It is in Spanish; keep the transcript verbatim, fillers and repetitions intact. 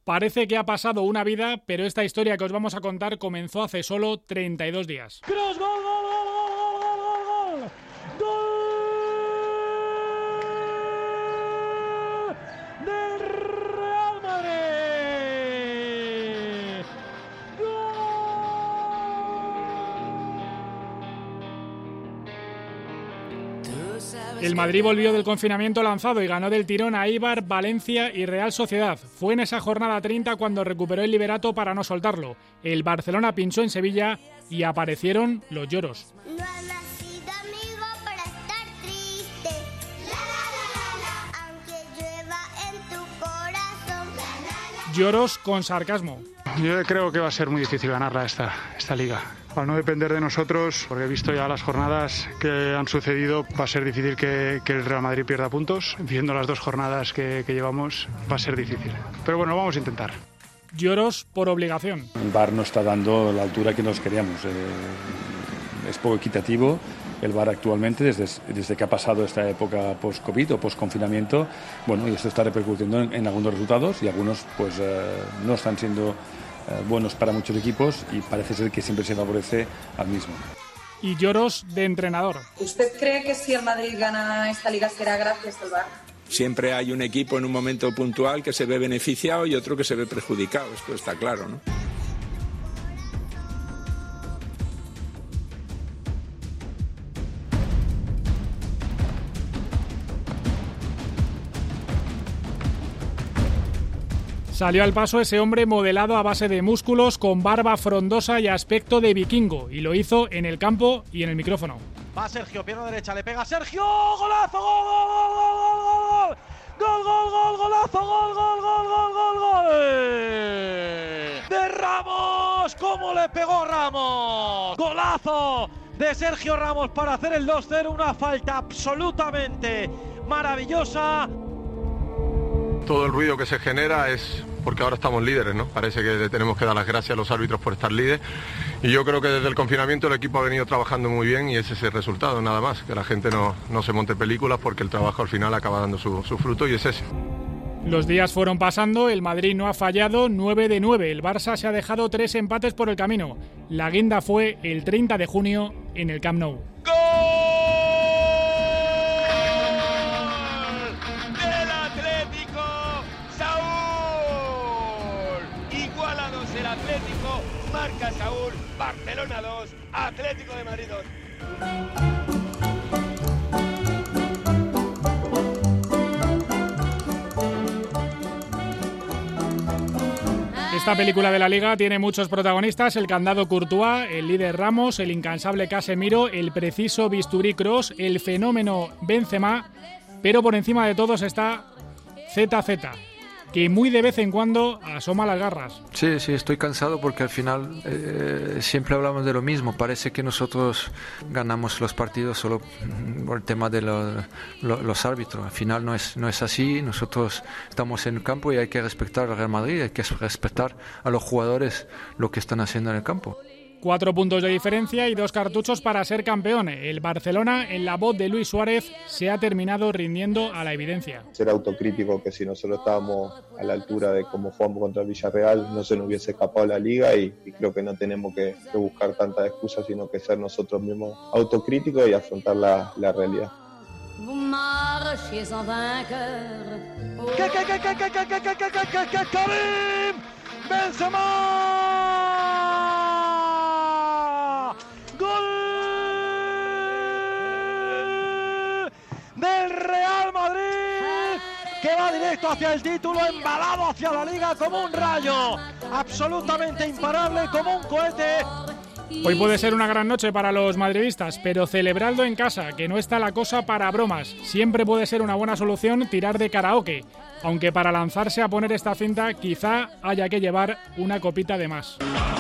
Parece que ha pasado una vida, pero esta historia que os vamos a contar comenzó hace solo treinta y dos días. ¡Cross, gol, gol, gol, gol, gol, gol! ¡Gol del Real Madrid! El Madrid volvió del confinamiento lanzado y ganó del tirón a Eibar, Valencia y Real Sociedad. Fue en esa jornada treinta cuando recuperó el liderato para no soltarlo. El Barcelona pinchó en Sevilla y aparecieron los lloros. No has nacido amigo para estar triste. La, la, la, la, la. Aunque llueva en tu corazón. La, la, la. Lloros con sarcasmo. Yo creo que va a ser muy difícil ganarla esta, esta liga. Al no depender de nosotros, porque he visto ya las jornadas que han sucedido, va a ser difícil que, que el Real Madrid pierda puntos. Viendo las dos jornadas que, que llevamos, va a ser difícil. Pero bueno, vamos a intentar. Lloros por obligación. El V A R no está dando la altura que nos queríamos. Eh, es poco equitativo el V A R actualmente, desde, desde que ha pasado esta época post-COVID o post-confinamiento. Bueno, y esto está repercutiendo en, en algunos resultados y algunos pues eh, no están siendo eh, buenos para muchos equipos y parece ser que siempre se favorece al mismo. Y lloros de entrenador. ¿Usted cree que si el Madrid gana esta liga será gracias al V A R? Siempre hay un equipo en un momento puntual que se ve beneficiado y otro que se ve perjudicado, esto está claro, ¿no? Salió al paso ese hombre modelado a base de músculos, con barba frondosa y aspecto de vikingo, y lo hizo en el campo y en el micrófono. Va Sergio, pierna derecha, le pega Sergio, golazo, gol, gol, gol, gol, gol, gol, gol, golazo, gol, gol, gol, gol, gol, gol, de Ramos, ¿cómo le pegó Ramos? Golazo de Sergio Ramos para hacer el dos cero, una falta absolutamente maravillosa. Todo el ruido que se genera es porque ahora estamos líderes, ¿no? Parece que le tenemos que dar las gracias a los árbitros por estar líderes. Y yo creo que desde el confinamiento el equipo ha venido trabajando muy bien y ese es el resultado, nada más. Que la gente no, no se monte películas porque el trabajo al final acaba dando su, su fruto y es ese. Los días fueron pasando, el Madrid no ha fallado, nueve de nueve. El Barça se ha dejado tres empates por el camino. La guinda fue el treinta de junio en el Camp Nou. ¡Gol! Atlético, marca Saúl, Barcelona dos, Atlético de Madrid dos. Esta película de la Liga tiene muchos protagonistas: el candado Courtois, el líder Ramos, el incansable Casemiro, el preciso bisturí Kroos, el fenómeno Benzema, pero por encima de todos está Z Z, que muy de vez en cuando asoma las garras. Sí, sí, estoy cansado porque al final eh, siempre hablamos de lo mismo. Parece que nosotros ganamos los partidos solo por el tema de lo, lo, los árbitros. Al final no es, no es así. Nosotros estamos en el campo y hay que respetar al Real Madrid, hay que respetar a los jugadores lo que están haciendo en el campo. Cuatro puntos de diferencia y dos cartuchos para ser campeón. El Barcelona, en la voz de Luis Suárez, se ha terminado rindiendo a la evidencia. Ser autocrítico, que si nosotros estábamos a la altura de cómo jugamos contra el Villarreal, no se nos hubiese escapado la liga y, y creo que no tenemos que, que buscar tantas excusas, sino que ser nosotros mismos autocríticos y afrontar la, la realidad. ¿Qué, qué, qué, qué, qué, qué, qué, qué, qué, qué, qué, Karim Benzema! ¡Gol del Real Madrid! Que va directo hacia el título, embalado hacia la Liga como un rayo, absolutamente imparable, como un cohete. Hoy puede ser una gran noche para los madridistas, pero celebradlo en casa, que no está la cosa para bromas. Siempre puede ser una buena solución tirar de karaoke, aunque para lanzarse a poner esta cinta quizá haya que llevar una copita de más.